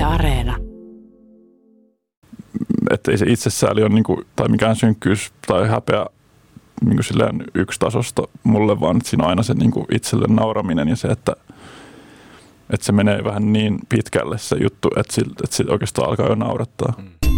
Areena. Että ei se itsessääli ole niinku, tai mikään synkkyys tai häpeä niinku silleen yksi tasosta mulle, vaan siinä on aina se niinku itselle nauraminen ja se, että se menee vähän niin pitkälle se juttu, että sit oikeastaan alkaa jo naurattaa.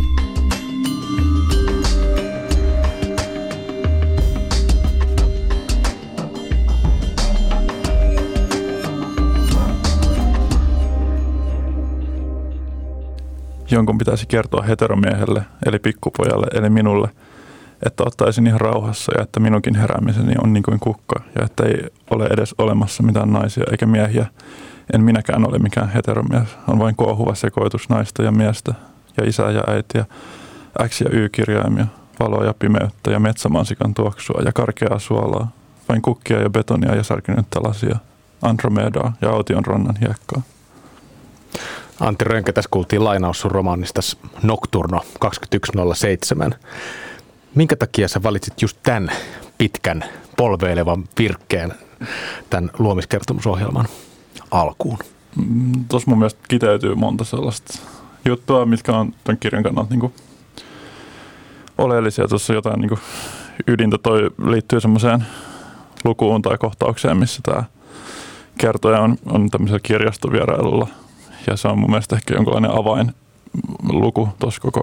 Jonkun pitäisi kertoa heteromiehelle, eli pikkupojalle, eli minulle, että ottaisin ihan rauhassa ja että minunkin heräämiseni on niin kuin kukka ja että ei ole edes olemassa mitään naisia eikä miehiä. En minäkään ole mikään heteromies, on vain kohuva sekoitus naista ja miestä ja isää ja äitiä, X- ja Y-kirjaimia, valoa ja pimeyttä ja metsämansikan tuoksua ja karkeaa suolaa, vain kukkia ja betonia ja särkynyttä lasia, Andromedaa ja Aution rannan hiekkaa. Antti Rönkä, tässä kuultiin lainaus sun romaanista Nocturno 2107. Minkä takia sä valitsit just tämän pitkän polveilevan virkkeen tämän luomiskertomusohjelman alkuun? Tuossa mun mielestä kiteytyy monta sellaista juttua, mitkä on tämän kirjan kannalta niin kuin oleellisia. Tuossa jotain niin kuin ydintä, toi liittyy semmoiseen lukuun tai kohtaukseen, missä tämä kertoja on tämmöisellä kirjastovierailulla. Ja se on mun mielestä ehkä jonkinlainen avainluku tuossa koko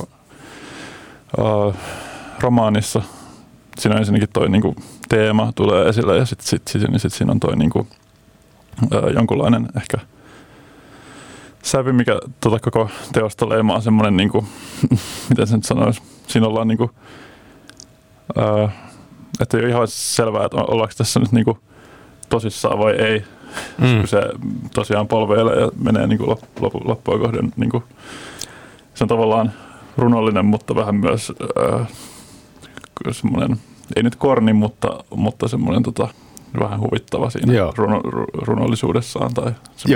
romaanissa. Siinä ensinnäkin toi niinku teema tulee esille ja sitten siinä on toi niinku, jonkunlainen ehkä sävy, mikä koko teosta leimaa semmoinen, niinku, miten sen nyt sanoisi, siinä ollaan niinku, että ei ole ihan selvää, että ollaanko tässä nyt niinku tosissaan vai ei. Kun se tosiaan polveilee ja menee niinku loppua kohden. Niinku, se on tavallaan runollinen, mutta vähän myös semmoinen, ei nyt korni, mutta semmoinen vähän huvittava siinä runollisuudessaan tai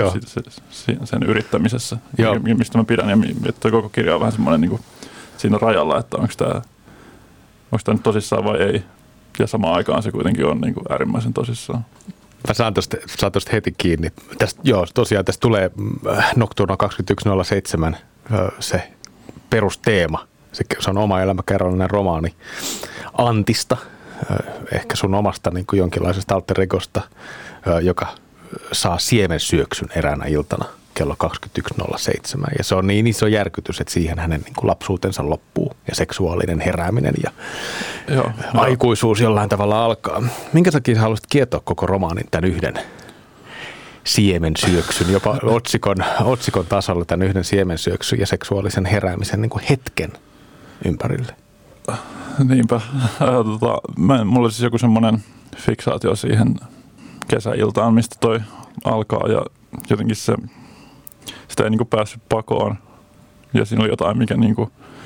sen yrittämisessä, mistä mä pidän. Ja koko kirja on vähän semmoinen niinku, siinä rajalla, että onko tämä nyt tosissaan vai ei. Ja samaan aikaan se kuitenkin on niinku äärimmäisen tosissaan. Mä saan tosta heti kiinni. Tosiaan tästä tulee Nocturno 2107 se perusteema. Se on oma elämäkerrallinen romaani Antista, ehkä sun omasta niin kuin jonkinlaisesta alter egosta, joka saa siemensyöksyn eräänä iltana kello 21.07. Ja se on niin iso järkytys, että siihen hänen niin kuin lapsuutensa loppuu ja seksuaalinen herääminen ja aikuisuus jollain tavalla alkaa. Minkä takia sä haluaisit kietoa koko romaanin tämän yhden siemensyöksyn, jopa otsikon tasolla tämän yhden siemensyöksyn ja seksuaalisen heräämisen niin kuin hetken ympärille? Niinpä. Mulla oli siis joku semmoinen fiksaatio siihen kesäiltaan, mistä toi alkaa ja jotenkin sitä ei niinku päässyt pakoon ja siinä oli jotain, mikä niinku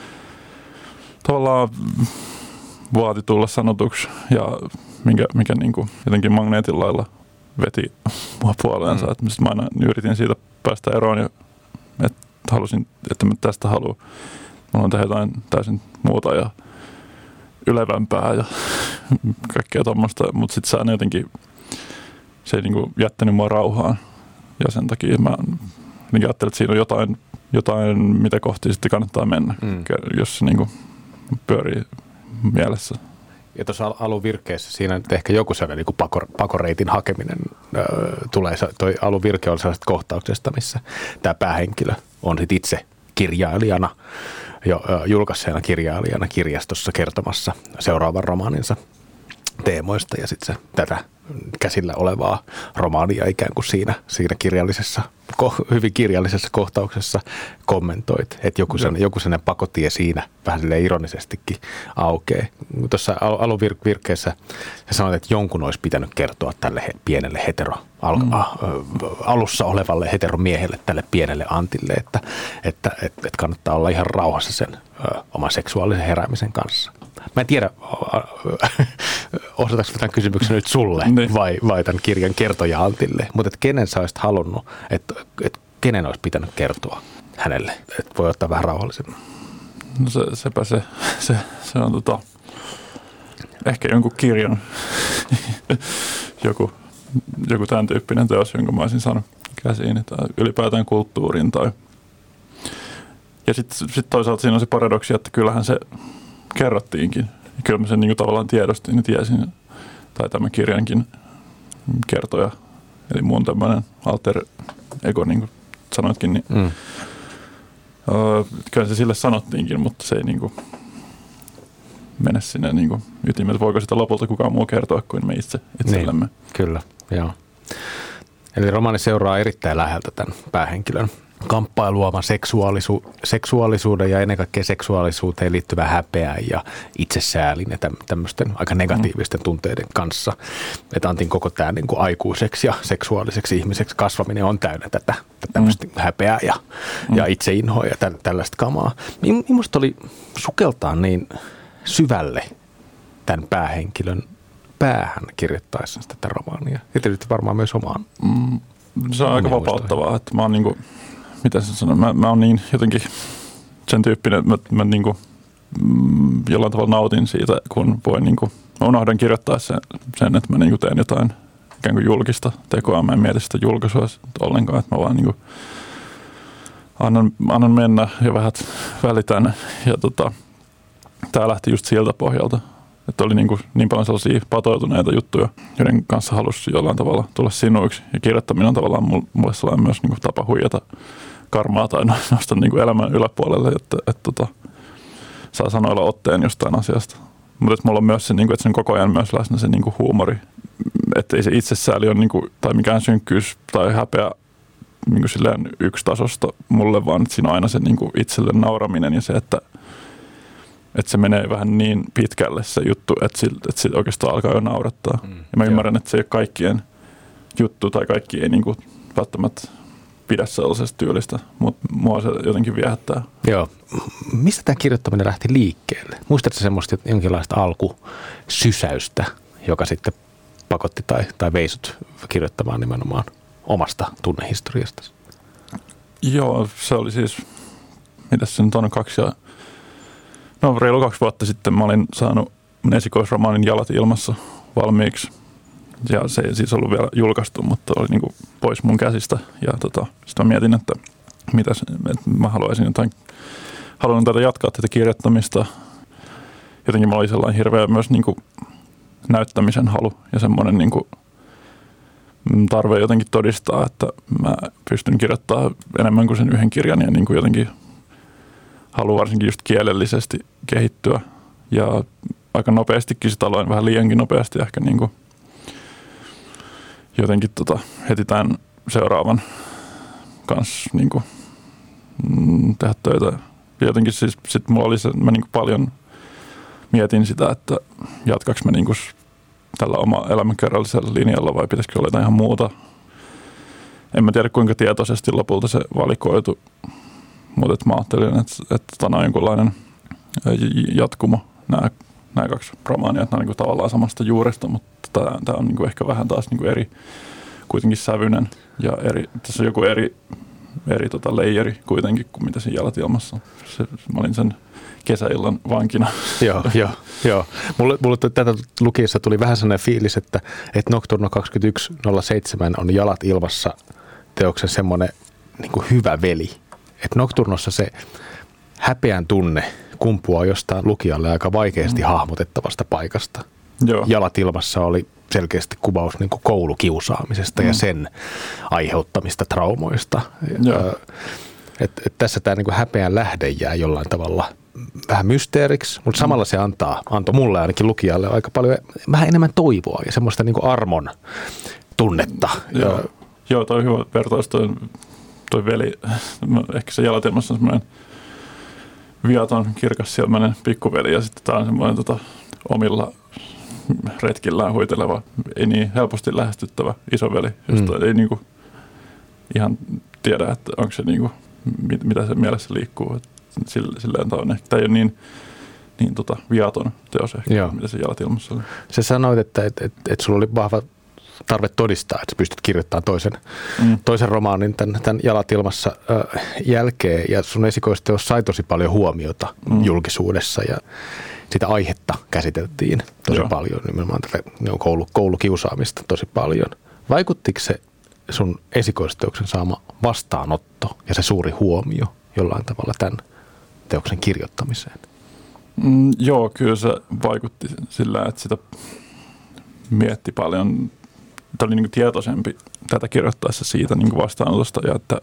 tavallaan vaati tulla sanotuksi ja mikä niinku jotenkin magneetin lailla veti mua puoleensa. Että mä aina yritin siitä päästä eroon ja halusin, että mä tästä haluan. Mä haluan tehdä jotain täysin muuta ja ylevämpää ja kaikkea tommoista, mutta sitten se jotenkin, se ei niinku jättänyt mua rauhaan ja sen takia mä ajattelin, että siinä on jotain mitä kohti sitten kannattaa mennä, jos se niinku pyörii mielessä. Ja tuossa aluvirkeessä siinä nyt ehkä joku sellainen niin pakoreitin hakeminen tulee. Toi aluvirke on sellaisesta kohtauksesta, missä tämä päähenkilö on sit itse kirjailijana, julkaisseena kirjailijana kirjastossa kertomassa seuraavan romaaninsa teemoista ja sitten se tätä käsillä olevaa romaania ikään kuin siinä kirjallisessa, hyvin kirjallisessa kohtauksessa kommentoit, että joku sellainen pakotie siinä vähän silleen ironisestikin aukeaa. Tuossa aluvirkkeessä sanoit, että jonkun olisi pitänyt kertoa tälle pienelle alussa olevalle heteromiehelle, tälle pienelle Antille, että kannattaa olla ihan rauhassa sen oman seksuaalisen heräämisen kanssa. Mä en tiedä, osataanko tämän kysymyksen nyt sulle vai tämän kirjan kertoja Antille, mutta kenen sä olisit halunnut, että kenen olisi pitänyt kertoa hänelle, että voi ottaa vähän rauhallisemmin? No se on ehkä jonkun kirjan, joku tämän tyyppinen teos, jonka mä olisin saanut käsiin, tai ylipäätään kulttuurin tai Ja sitten toisaalta siinä on se paradoksi, että kyllähän se kerrottiinkin. Kyllä mä sen niin kuin tavallaan tiedostin ja tiesin, tai tämän kirjankin kertoja, eli mun tämmöinen alter ego, niin kuin sanoitkin, niin kyllä se sille sanottiinkin, mutta se ei niin kuin mene sinne niin kuin ytimeen. Voiko sitä lopulta kukaan muu kertoa kuin me itsellemme? Niin, kyllä, joo. Eli romaani seuraa erittäin läheltä tämän päähenkilön kamppailua oman seksuaalisuuden ja ennen kaikkea seksuaalisuuteen liittyvää häpeää ja itsesäälin ja tämmöisten aika negatiivisten tunteiden kanssa. Että Antin koko tämä niin kuin aikuiseksi ja seksuaaliseksi ihmiseksi kasvaminen on täynnä tätä tämmöistä häpeää ja itseinhoa ja tällaista kamaa. Minusta oli sukeltaa niin syvälle tämän päähenkilön päähän kirjoittaessa tätä romaania. Ja tietysti varmaan myös omaan. Se on aika vapauttavaa, että mä oon niinku, mitä se sanoo, mä oon niin jotenkin sen tyyppinen, että mä niinku, jollain tavalla nautin siitä, kun voin niinku, mä unohdan kirjoittaa sen että mä niinku teen jotain ikään kuin julkista tekoa. Mä en mieti sitä julkaisua ollenkaan, että mä vaan niinku annan mennä ja vähän välitän. Ja tää lähti just siltä pohjalta. Että oli niin paljon sellaisia patoutuneita juttuja, joiden kanssa halusi jollain tavalla tulla sinuiksi. Ja kirjoittaminen on tavallaan mulle sellainen myös niin kuin tapa huijata karmaa tai nostaa niin kuin elämän yläpuolelle, että saa sanoilla otteen jostain asiasta. Mutta mulla on myös se, niin kuin, että sen koko ajan myös läsnä se niin kuin huumori. Että ei se itsesääli ole niin kuin, tai mikään synkkyys tai häpeä niin kuin silleen yksitasosta mulle, vaan että siinä on aina se niin kuin itselle nauraminen ja se, että se menee vähän niin pitkälle se juttu, että se oikeastaan alkaa jo naurattaa. Ja mä ymmärrän, että se ei ole kaikkien juttu tai kaikki ei niinku välttämättä pidä sellaisesta tyylistä, mutta mua se jotenkin viehättää. Joo. Mistä tämä kirjoittaminen lähti liikkeelle? Muistatko semmoista jonkinlaista alkusysäystä, joka sitten pakotti tai veisut kirjoittamaan nimenomaan omasta tunnehistoriasta? Joo, se oli siis, mitäs se nyt on, reilu 2 vuotta sitten mä olin saanut esikoisromaanin Jalat ilmassa valmiiksi. Ja se ei siis ollut vielä julkaistu, mutta oli niin kuin pois mun käsistä. Ja sitten mä mietin, että mä haluaisin haluan jatkaa tätä kirjoittamista. Jotenkin mulla oli sellainen hirveä myös niin kuin näyttämisen halu ja semmoinen niin kuin tarve jotenkin todistaa, että mä pystyn kirjoittamaan enemmän kuin sen yhden kirjan ja niin kuin jotenkin haluan varsinkin just kielellisesti kehittyä ja aika nopeastikin sitä aloin, vähän liiankin nopeasti ehkä niin kuin jotenkin heti tämän seuraavan kanssa niin kuin, tehdä töitä. Ja jotenkin siis sit mulla oli se, mä niin kuin paljon mietin sitä, että jatkaks mä niin kuin tällä oma elämänkerrallisella linjalla vai pitäisikö olla jotain ihan muuta. En mä tiedä kuinka tietoisesti lopulta se valikoitu. Mutta mä ajattelin, että tämä on jonkunlainen jatkumo, nämä 2 romaania, että nämä on niin tavallaan samasta juuresta, mutta tämä on niin ehkä vähän taas niin eri, kuitenkin sävyinen ja tässä on joku eri leijeri kuitenkin kuin mitä siinä Jalat ilmassa. Mä olin sen kesäillan vankina. Joo. Mulle tätä lukiessa tuli vähän sellainen fiilis, että Nocturno 2107 on Jalat ilmassa teoksen semmoinen niin kuin hyvä veli. Että Nocturnossa se häpeän tunne kumpuaa jostain lukijalle aika vaikeasti hahmotettavasta paikasta. Joo. Jalat ilmassa oli selkeästi kuvaus niin kuin koulukiusaamisesta ja sen aiheuttamista traumoista. Et tässä tämä niin kuin häpeän lähde jää jollain tavalla vähän mysteeriksi, mutta samalla se antoi mulle ainakin lukijalle aika paljon vähän enemmän toivoa ja semmoista niin kuin armon tunnetta. Joo, toi on hyvä vertaus toi veli. Ehkä se Jalat ilmassa on semmoinen viaton, kirkassilmäinen pikkuveli ja sitten tämä on semmoinen omilla retkillään huiteleva, ei niin helposti lähestyttävä isoveli, josta ei niinku ihan tiedä, että onko se niinku, mitä se mielessä liikkuu. Silleen tämä ei ole niin viaton teos ehkä, mitä se Jalat ilmassa oli. Sä sanoit, että sulla oli vahva tarve todistaa, että sä pystyt kirjoittamaan toisen romaanin tämän Jalat ilmassa jälkeen ja sun esikoisteos sai tosi paljon huomiota julkisuudessa ja sitä aihetta käsiteltiin tosi paljon, nimenomaan tätä koulukiusaamista tosi paljon. Vaikuttiko se sun esikoisteoksen saama vastaanotto ja se suuri huomio jollain tavalla tämän teoksen kirjoittamiseen? Joo, kyllä se vaikutti sillä, että sitä mietti paljon. Tämä oli niin kuin tietoisempi tätä kirjoittaessa siitä niin kuin vastaanotosta ja että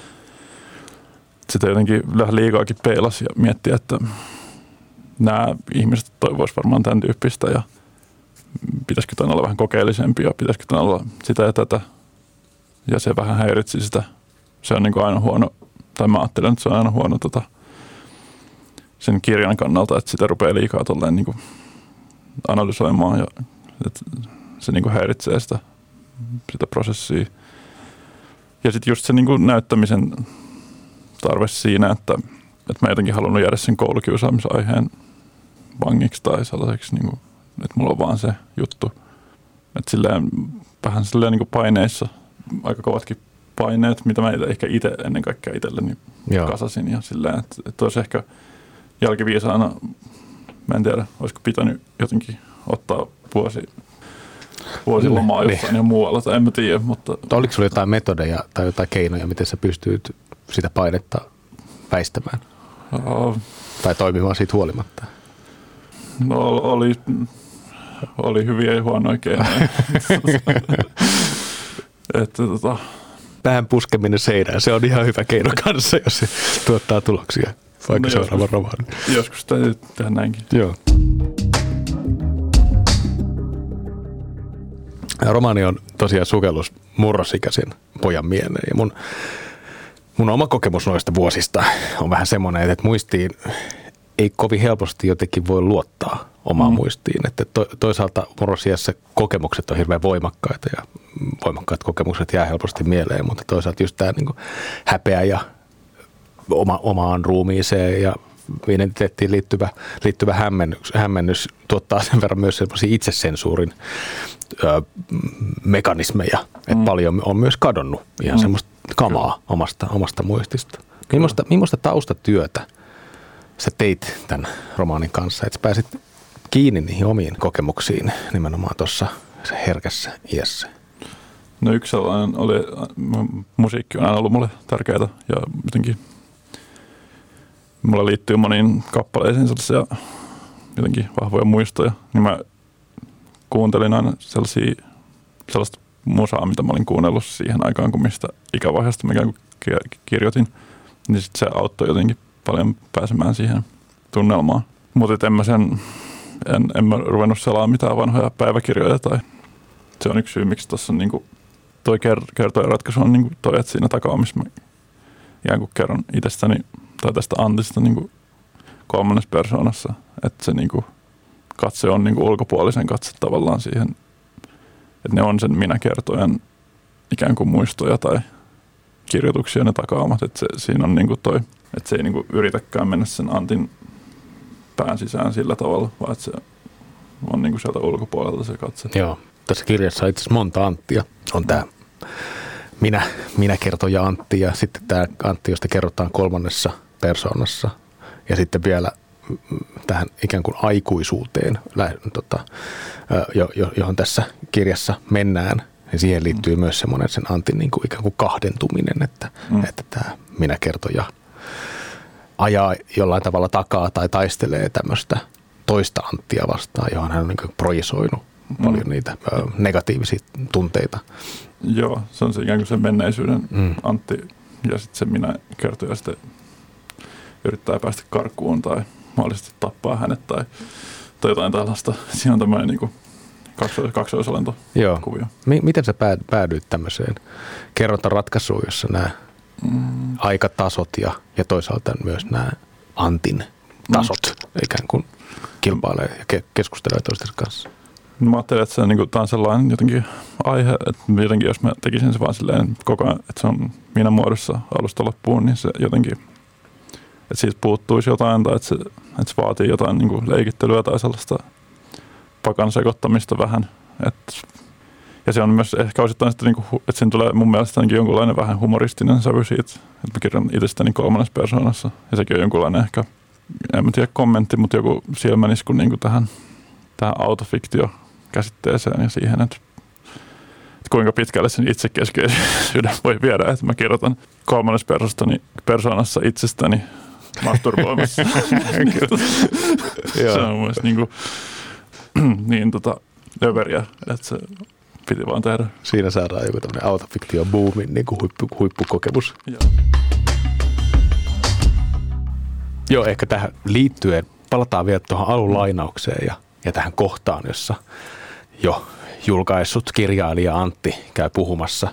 sitä jotenkin vähän liikaakin peilasi ja mietti, että nämä ihmiset toivoisivat varmaan tämän tyyppistä ja pitäisikö tämän olla vähän kokeellisempi ja pitäisikö tämän olla sitä ja tätä. Ja se vähän häiritsi sitä. Se on niin kuin aina huono, tai mä ajattelen, että se on aina huono sen kirjan kannalta, että sitä rupeaa liikaa tolleen niin kuin analysoimaan ja että se niin kuin häiritsee sitä prosessia. Ja sitten just se niin kuin näyttämisen tarve siinä, että mä jotenkin halunnut jäädä sen koulukiusaamisaiheen vangiksi tai sellaiseksi, niin kuin, että mulla on vaan se juttu. Että silleen, vähän silleen niin kuin paineissa, aika kovatkin paineet, mitä mä ehkä itse ennen kaikkea itselleni kasasin. Ja silleen, että olisi ehkä jälkiviisaana, mä en tiedä, olisiko pitänyt jotenkin ottaa vuosi lomaa jossain ja muualla, tai en mä tiedä. Mutta oliko sulla jotain metodeja tai jotain keinoja, miten sä pystyt sitä painetta väistämään? Tai toimimaan siitä huolimatta? No oli hyviä ja huonoja keinoja. Pään puskeminen seinään, se on ihan hyvä keino kanssa, jos se tuottaa tuloksia, vaikka seuraavan romaanin. Joskus täytyy tehdä näinkin. Joo. Romaani on tosiaan sukellus murrosikäisen pojan mieleen. Ja mun oma kokemus noista vuosista on vähän semmoinen, että muistiin ei kovin helposti jotenkin voi luottaa omaan muistiin. Että toisaalta murrosiässä kokemukset on hirveän voimakkaita ja voimakkaat kokemukset jää helposti mieleen, mutta toisaalta just tämä niin kuin häpeä ja omaan ruumiiseen ja identiteettiin liittyvä hämmennys tuottaa sen verran myös sellaisia itsesensuurin mekanismeja, että paljon on myös kadonnut ihan semmoista kamaa omasta muistista. Millaista taustatyötä sä teit tämän romaanin kanssa, että sä pääsit kiinni niihin omiin kokemuksiin nimenomaan tuossa herkässä iässä? No yksi sellainen oli, musiikki on aina ollut mulle tärkeää ja jotenkin mulla liittyy moniin kappaleisiin sellaisia jotenkin vahvoja muistoja, niin mä kuuntelin aina sellaista musaa, mitä mä olin kuunnellut siihen aikaan, kun mistä ikävaiheesta mä kirjoitin, niin sit se auttoi jotenkin paljon pääsemään siihen tunnelmaan. Mutta en mä ruvennut selaamaan mitään vanhoja päiväkirjoja tai se on yksi syy, miksi tuossa on niinku, toi kertoja ratkaisu on niinku toi, että siinä takaa, missä mä ikään kuin kerron itsestäni tai tästä Antista niinku kolmannessa persoonassa, että se niinku katse on niinku ulkopuolisen katse tavallaan siihen, että ne on sen minä-kertojan ikään kuin muistoja tai kirjoituksia ne takaamat, että siinä on niinku toi, että se ei niinku yritäkään mennä sen Antin pään sisään sillä tavalla, vaan että se on niinku sieltä ulkopuolelta se katse. Joo, tässä kirjassa on itse asiassa monta Anttia. On tämä minä-kertoja Antti ja sitten tämä Antti, josta kerrotaan kolmannessa persoonassa ja sitten vielä tähän ikään kuin aikuisuuteen, johon tässä kirjassa mennään, niin siihen liittyy myös semmoinen sen Antin niin kuin ikään kuin kahdentuminen, että tämä minä-kertoja ajaa jollain tavalla takaa tai taistelee tämmöistä toista Anttia vastaan, johon hän on niin kuin projisoinut paljon niitä negatiivisia tunteita. Joo, se on se ikään kuin se menneisyyden Antti ja sitten se minä-kertoja sitten yrittää päästä karkuun tai mahdollisesti tappaa hänet tai jotain tällaista. Siinä on tämmöinen niin kuin kaksoisolento-kuvio. Miten sä päädyit tämmöiseen kerrontaratkaisuun, jossa nämä aikatasot ja toisaalta myös nämä Antin tasot ikään kuin kilpailee ja keskustelee toistensa kanssa? No, mä ajattelin, että tämä on sellainen jotenkin aihe, että jotenkin jos mä tekisin se vaan silleen koko ajan, että se on minä muodossa alusta loppuun, niin se jotenkin, että siitä puuttuisi jotain tai että se vaatii jotain niin kuin leikittelyä tai sellaista pakan sekoittamista vähän. Ja se on myös ehkä osittain sitten, että siinä tulee mun mielestä jonkunlainen vähän humoristinen sävy siitä, että mä kirjan itsestäni kolmannessa persoonassa. Ja sekin on jonkunlainen ehkä, en mä tiedä kommentti, mutta joku silmänisku niin tähän autofiktio-käsitteeseen ja siihen, että kuinka pitkälle sen itsekeskeisyyden voi viedä, että mä kirjoitan kolmannessa persoonassa itsestäni masturboimassa. Se on mun mielestä niin överiä, että se piti vaan tehdä. Siinä saadaan joku tämmöinen autofiktio-boomin niin kuin huippukokemus. Joo, ehkä tähän liittyen palataan vielä tuohon alulainaukseen ja tähän kohtaan, jossa jo julkaissut kirjailija Antti käy puhumassa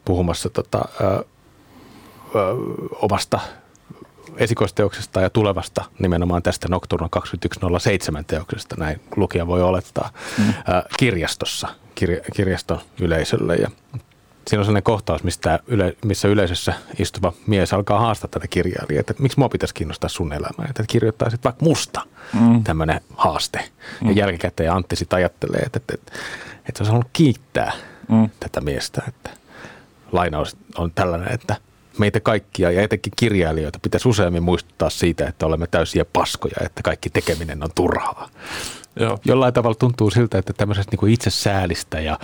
omasta esikoisteoksesta ja tulevasta nimenomaan tästä Nocturno 2107 teoksesta, näin lukija voi olettaa, kirjastossa, kirjaston yleisölle. Ja siinä on sellainen kohtaus, missä yleisössä istuva mies alkaa haastaa tätä kirjailijaa, että miksi mua pitäisi kiinnostaa sun elämää, että kirjoittaisit vaikka musta tämmöinen haaste. Ja jälkikäteen Antti sitten ajattelee, että se olisi halunnut kiittää tätä miestä, että lainaus on tällainen, että meitä kaikkia ja etenkin kirjailijoita pitäisi useammin muistuttaa siitä, että olemme täysiä paskoja, että kaikki tekeminen on turhaa. Joo. Jollain tavalla tuntuu siltä, että tämmöisestä niin kuin itsesäälistä ja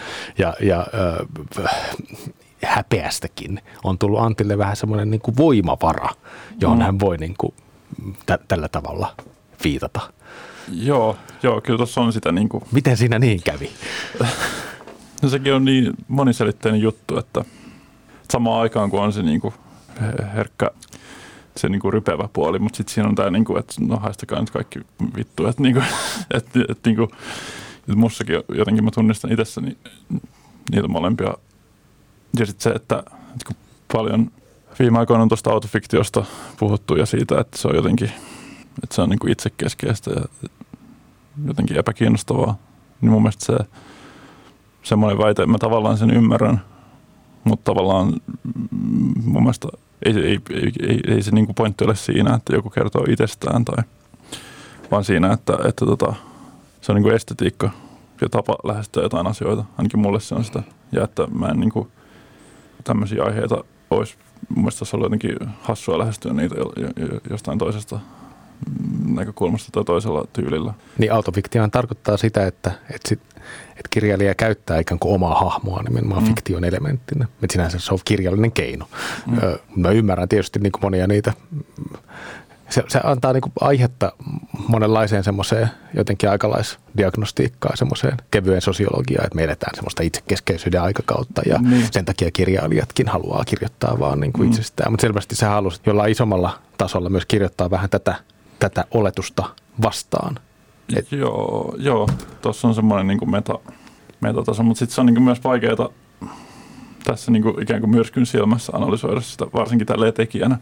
häpeästäkin on tullut Antille vähän semmoinen niin kuin voimavara, johon hän voi niin kuin tällä tavalla viitata. Joo, kyllä tuossa on sitä niin kuin... Miten siinä niin kävi? No sekin on niin moniselitteinen juttu, että samaan aikaan kun on se niin kuin herkkä, se niin kuin rypevä puoli, mutta sitten siinä on tämä, niin kuin, että no haistakaa nyt kaikki vittu, että, niin kuin, että mussakin jotenkin mä tunnistan itsessäni niitä molempia. Ja sitten se, että kun paljon viime aikoina on tuosta autofiktiosta puhuttu ja siitä, että se on jotenkin, että se on niin kuin itsekeskeistä ja jotenkin epäkiinnostavaa, niin mun mielestä se semmoinen väite, mä tavallaan sen ymmärrän, mutta tavallaan mun mielestä ei se niin kuin pointti ole siinä, että joku kertoo itsestään, vaan siinä, että se on niin kuin estetiikka ja tapa lähestyä jotain asioita. Ainakin mulle se on sitä. Ja että mä en niin kuin tämmöisiä aiheita olisi, mun mielestä olisi ollut jotenkin hassua lähestyä niitä jostain toisesta näkökulmasta tai toisella tyylillä. Niin autofiktiohan tarkoittaa sitä, että kirjailija käyttää ikään kuin omaa hahmoa nimenomaan fiktion elementtinä. Että sinänsä se on kirjallinen keino. Mä ymmärrän tietysti niin kuin monia niitä. Se antaa niin kuin aihetta monenlaiseen semmoiseen jotenkin aikalaisdiagnostiikkaan, semmoiseen kevyen sosiologiaan, että me eletään semmoista itsekeskeisyyden aikakautta ja sen takia kirjailijatkin haluaa kirjoittaa vaan niin kuin itsestään. Mutta selvästi sä halusit jollain isommalla tasolla myös kirjoittaa vähän tätä oletusta vastaan. Joo, tuossa on semmoinen niin kuin metataso, mutta sitten se on niin kuin myös vaikeaa tässä niin kuin ikään kuin myrskyn silmässä analysoida sitä, varsinkin tälleen tekijänä.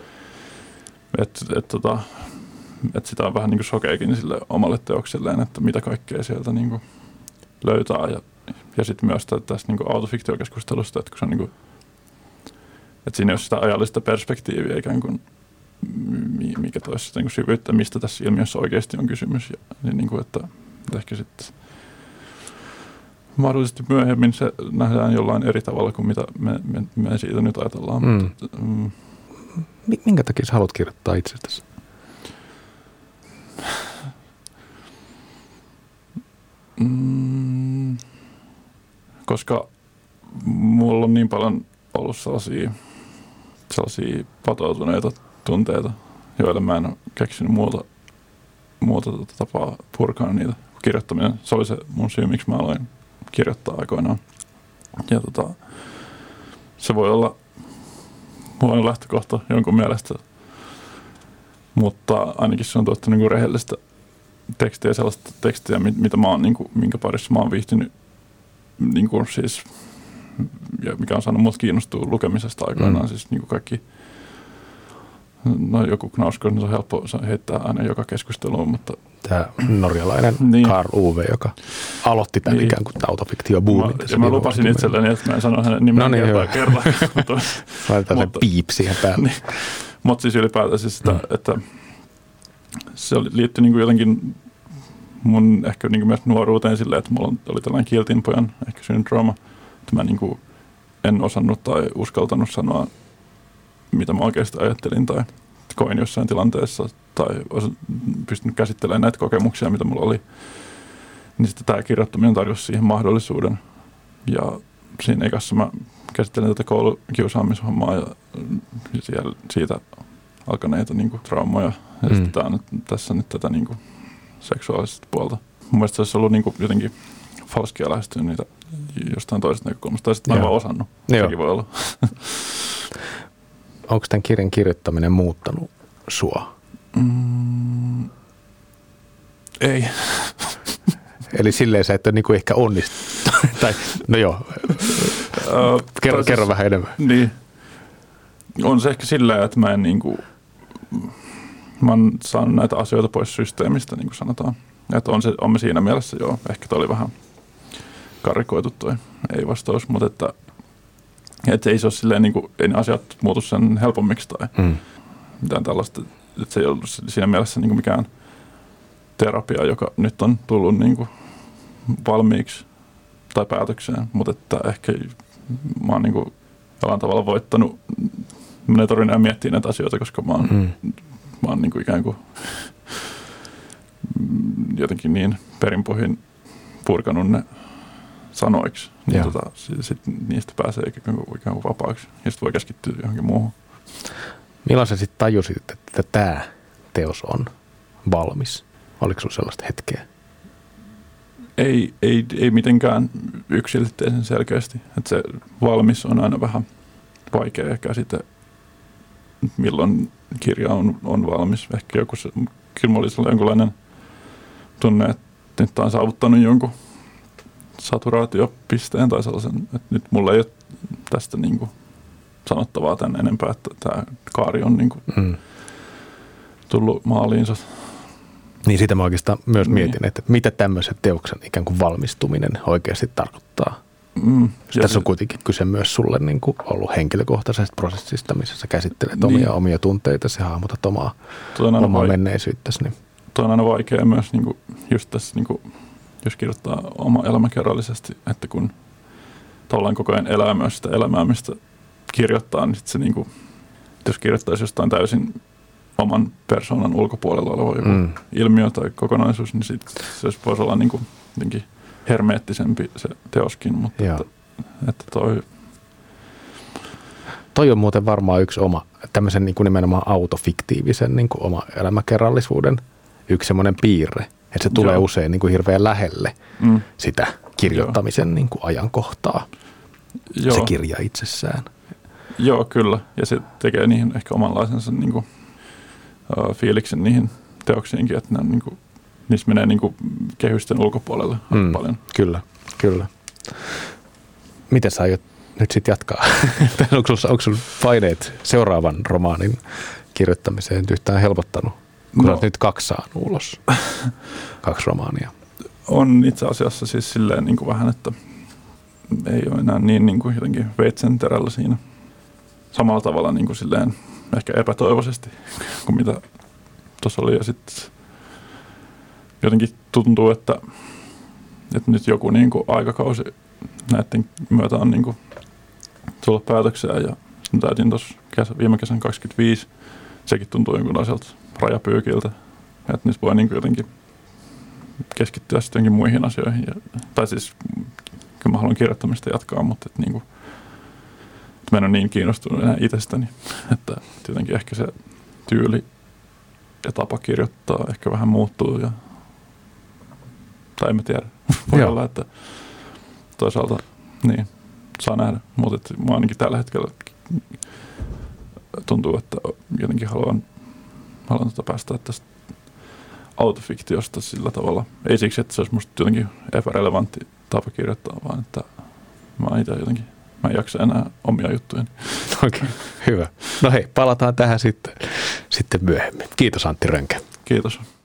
Että sitä on vähän niin kuin shokeekin sille omalle teokselleen, että mitä kaikkea sieltä niin kuin löytää. Ja sitten myös tässä niin kuin autofiktiokeskustelusta, että kun se on niin kuin, että siinä ei ole sitä ajallista perspektiiviä ikään kuin, mikä toisi sitä niin kuin syvyyttä, mistä tässä ilmiössä oikeasti on kysymys. Ja niin kuin, että ehkä sitten mahdollisesti myöhemmin se nähdään jollain eri tavalla kuin mitä me siitä nyt ajatellaan. Minkä takia sä haluat kirjoittaa itsestäsi? Koska mulla on niin paljon ollut sellaisia patoutuneita tunteita, joille mä en ole keksinyt muuta tapaa purkaa niitä. Kirjoittaminen, se oli se mun syy, miksi mä aloin kirjoittaa aikoinaan. Ja se voi olla huono lähtökohta jonkun mielestä, mutta ainakin se on tuottanut niin rehellistä tekstiä, sellaista tekstiä, mitä mä oon, niin kuin, minkä parissa mä oon viihtynyt, niin kuin siis, ja mikä on saanut mut kiinnostua lukemisesta aikoinaan, siis niin kuin kaikki, no joku Knausgård, niin se on helppo heittää aina joka keskusteluun, mutta tämä norjalainen Karl Ove, joka aloitti tämän ikään kuin autofiktio-boomin. Mä lupasin itselleni, että mä en sano hänen nimeään kertaa. Laitetaan sen piip siihen päälle. Niin. Mutta siis ylipäätään siis sitä, että se liittyi niin kuin jotenkin mun ehkä niin kuin myös nuoruuteen silleen, että mulla oli tällainen kiltinpojan ehkä syndrooma, että mä niin kuin en osannut tai uskaltanut sanoa, mitä mä oikeasti ajattelin tai koin jossain tilanteessa tai pystynyt käsittelemään näitä kokemuksia, mitä mulla oli. Niin sitten tämä kirjoittaminen tarjosi siihen mahdollisuuden. Ja siinä ekassa mä käsittelin tätä koulukiusaamishommaa ja siitä alkaneita niin kuin traumoja. Ja sitten tää on tässä nyt tätä niin kuin seksuaalista puolta. Mun mielestä se olisi ollut niin kuin jotenkin falskia lähestyä niitä jostain toisesta näkökulmasta. Tai sitten mä en vaan osannut. Sekin voi olla. Onko tämän kirjan kirjoittaminen muuttanut sua? Ei. Eli silleen sä et ole niinku ehkä onnistunut. Tai, no joo, kerro vähän enemmän. Niin. On se ehkä silleen, että mä oon saanut näitä asioita pois systeemistä, niin kuin sanotaan. Että on me siinä mielessä, joo, ehkä toi oli vähän karikoitu toi ei-vastaus, mutta että ei se ole silleen, niin kuin, ei ne asiat muutu sen helpommiksi tai mitään tällaista. Että se ei ollut siinä mielessä niin kuin mikään terapia, joka nyt on tullut niin kuin valmiiksi tai päätökseen, mutta että ehkä mä oon niin kuin jollain tavalla voittanut. Mä en tarvitse enää miettiä näitä asioita, koska mä oon niin kuin ikään kuin jotenkin niin perinpohjin purkanut ne sanoiksi. Niin sitten niistä pääsee ikään kuin vapaaksi ja sitten voi keskittyä johonkin muuhun. Milloin sä sitten tajusit, että tämä teos on valmis? Oliko sulla sellaista hetkeä? Ei mitenkään yksilitteisen selkeästi. Että se valmis on aina vähän vaikea käsite, milloin kirja on valmis. Ehkä kyllä mulla oli jonkunlainen tunne, että nyt on saavuttanut jonkun saturaatiopisteen tai sellaisen, että nyt mulla ei ole tästä niin kuin sanottavaa tämän enempää, että tämä kaari on niin kuin tullut maaliinsa. Niin sitä mä oikeastaan myös mietin, että mitä tämmöisen teoksen ikään kuin valmistuminen oikeasti tarkoittaa. Tässä on kuitenkin kyse myös sulle niin kuin ollut henkilökohtaisesta prosessista, missä sä käsittelet omia tunteita ja hahmotat omaa menneisyyttäsi. Niin. Tuo on aina vaikea myös niin kuin just tässä, niin kuin, jos kirjoittaa oma elämäkerrallisesti, että kun tavallaan koko ajan elää myös sitä elämää, mistä kirjoittaa, niin sitten se niin kuin, jos kirjoittaisi jostain täysin oman persoonan ulkopuolella oleva joku ilmiö tai kokonaisuus, niin sitten se voisi olla niin kuin jotenkin hermeettisempi se teoskin, mutta että toi on muuten varmaan yksi oma, tämmöisen niin kuin nimenomaan autofiktiivisen niin kuin oma elämäkerrallisuuden yksi semmoinen piirre, että se tulee usein niin kuin hirveän lähelle sitä kirjoittamisen niin kuin ajankohtaa, se kirja itsessään. Joo, kyllä. Ja se tekee niihin ehkä omanlaisensa niin kuin, fiiliksen niihin teoksiinkin, että ne, niin kuin, niissä menee niin kuin kehysten ulkopuolelle paljon. Kyllä. Miten sä aiot nyt sitten jatkaa? Onko sulla paineet seuraavan romaanin kirjoittamiseen yhtään helpottanut? Kun olet nyt 2 saanut ulos, 2 romaania. On itse asiassa siis silleen niin kuin vähän, että ei ole enää niin kuin jotenkin veitsenterällä siinä. Samalla tavalla niin kuin silleen ehkä epätoivoisesti kuin mitä tuossa oli. Ja sitten jotenkin tuntuu, että nyt joku niin kuin aikakausi näiden myötä on niin kuin tulla päätökseen. Ja sitten täytin tuossa viime kesän 25. Sekin tuntuu jonkunlaiselta rajapyykiltä. Että nyt voi niin kuin jotenkin keskittyä sitten jonkin muihin asioihin. Tai siis kyllä mä haluan kirjoittamista jatkaa, mutta että niin kuin, mä en ole niin kiinnostunut enää itsestäni, että jotenkin ehkä se tyyli ja tapa kirjoittaa ehkä vähän muuttuu. Tai en mä tiedä. Voi olla, että toisaalta niin, saa nähdä. Mutta mä ainakin tällä hetkellä tuntuu, että jotenkin haluan päästä tästä autofiktiosta sillä tavalla. Ei siksi, että se olisi musta jotenkin epärelevantti tapa kirjoittaa, vaan että mä itse jotenkin, mä en jaksa enää omia juttuja. Okei, hyvä. No hei, palataan tähän sitten myöhemmin. Kiitos Antti Rönkä. Kiitos.